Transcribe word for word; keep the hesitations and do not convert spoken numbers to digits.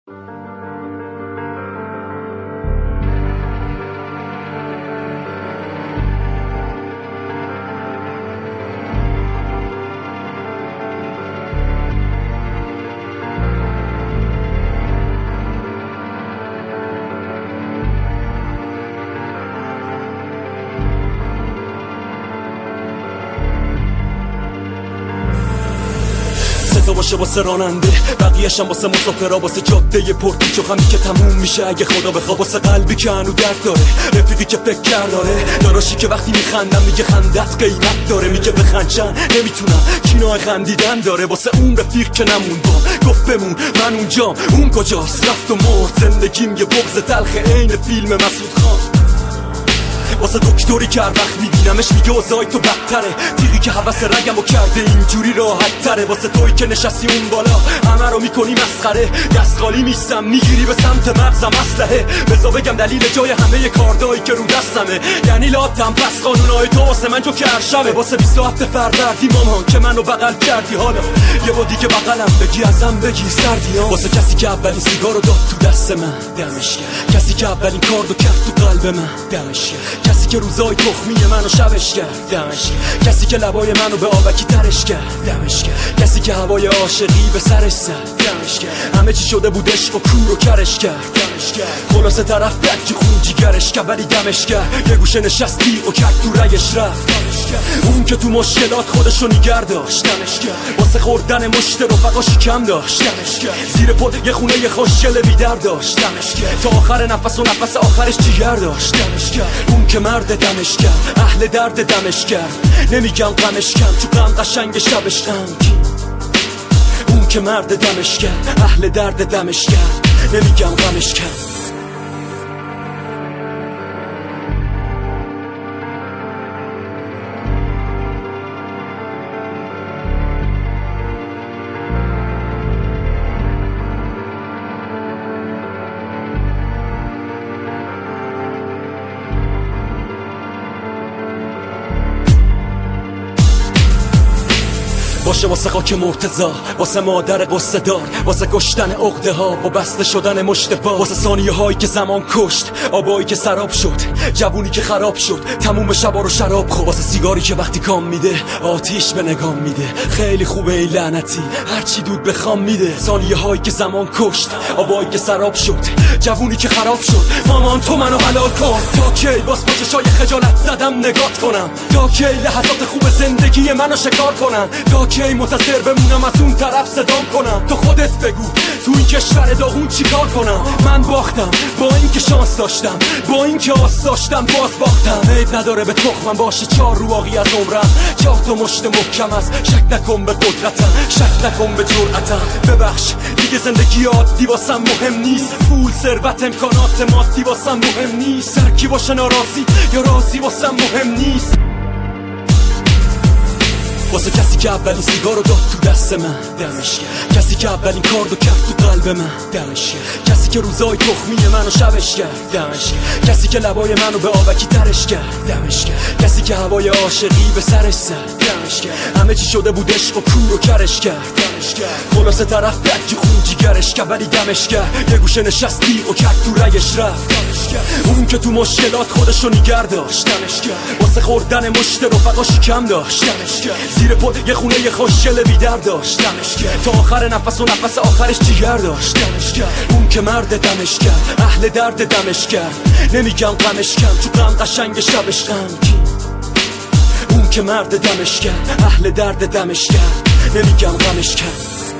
باشه واسه راننده، بقیه‌ش هم واسه مسافرا، واسه جاده پرپیچ و خمی که تموم میشه اگه خدا بخواد، واسه قلبی که هنو درد داره، رفیقی که فکر کرد داره، داراشی که وقتی میخندم میگه خندت قیمت داره، میگه بخندشن نمیتونم کینای خندیدن داره، واسه اون رفیق که نمون با گفت بمون من اونجام، اون کجاست رفت و مرد، زندگیم یه بغض تلخ عین فیلم مسعود خان، واسه دکتری که هر وقت میبینمش میگه اوضاعی تو بدتره، تیغی که حوث رگمو کرده اینجوری راحت تره، واسه توی که نشستی اون بالا همه رو میکنی مسخره، دست خالی میستم میگیری به سمت مغزم اسلحه، بذار بگم دلیل جای همه کاردایی که رو دستمه، یعنی لاتم پس قانونای تو واسه من جو که هر شبه، واسه بیست و هفت فروردین مامان که منو بغل کردی، حالا یه بادی که بغلم بگی ازم بگی سردی ها، واسه کسی که اولین سیگارو داد تو دست من دمش کرد، کسی که اولین کاردو کرد تو قلب من دمش کرد، کسی که روزای تخمی منو شبش کرد دمش کرد، کسی که لبای منو به آبکی ترش کرد دمش کرد، کسی که هوای عاشقی به سرش زد دمش کرد، همه چی شده بود عشق و کور و کرش کرد دمش کرد، خلاصه طرف بکی خون جیگرش کرد ولی دمش کرد، یه گوشه نشستی و کرد تو رگش رفت دمش کرد، اون که تو مشکلات خودشو نیگر داشت دمش کرد، واسه خوردن مشت رفقا شکم داشت دمش کرد، زیر پد یه خونه یه خوشگل بیدر داشت دمش کرد، تا آخر نفس و نفس آخرش جیگر داشت دمش کرد، اون که مرد دمش کرد، اهل درد دمش کرد، نمیگم غمش کم تو غم قشنگ شبش غمگین، اون که مرد دمش کرد، اهل درد دمش کرد، نمیگم غمش کم. باشه واسه خاک مرتضا، واسه مادر قصه دار، واسه کشتن عقده ها با بسته شدن مشتبا، واسه ثانیه هایی که زمان کشت، آبایی که سراب شد، جوونی که خراب شد، تموم شبا رو شراب خورد، واسه سیگاری که وقتی کام میده آتیش به نگام میده، خیلی خوبه ای لعنتی هرچی دود به خام میده، ثانیه هایی که زمان کشت، آبایی که سراب شد، جوونی که خراب شد، مامان تو منو حلال کن، تا کی باز با چشای خجالت زدم نگات کنم، تا کی لحظات خوب زندگی منو شکار کنم، تا کی منتظر بمونم از اون طرف صدام کنم، تو خودت بگو تو این کشور داغون چیکار کنم، من باختم با اینکه شانس داشتم، با اینکه آس داشتم باز باختم، عیب نداره به تخمم باشه چهار رواقی از عمرم، چهار تا مشت محکم از شک نکن به قدرتم، شک نکن به جرأتم، ببخش دیگه زندگی عادی واسم مهم نیست، پول ثروت امکانات مادی واسم مهم نیست، سرکی باشه ناراضی یا راضی واسم مهم نیست، واسه کسی که اولین سیگارو داد تو دست من دمش کرد، کسی که اولین کاردو کرد تو قلب من دمش کرد، کسی که روزای تخمی منو شبش کرد دمش کرد، کسی که لبای منو به آبکی ترش کرد دمش کرد، کسی که هوای عاشقی به سرش زد دمش کرد، همه چی شده بود عشق و کور و کرش کرد دمش کرد، خلاصه طرف بکی خون جیگرش کرد ولی دمش کرد، یه گوشه نشستی و کرد تو رگش رفت دمش کرد، اون که تو مشکلات خودشو نیگر داشت دمش کرد، واسه خوردن مشت رفقا شکم داشت دمش کرد، زیر پد یه خونه یه خوشگل بیدر داشت دمش کرد، تا آخر نفس و نفس آخرش جیگر داشت دمش کرد، اون که مرد دمش کرد، اهل درد دمش کرد، نمیگم غمش کم تو غم قشنگ شبش غمگین، اون که مرد دمش کرد، اهل درد دمش کرد، نمیگم غمش کم.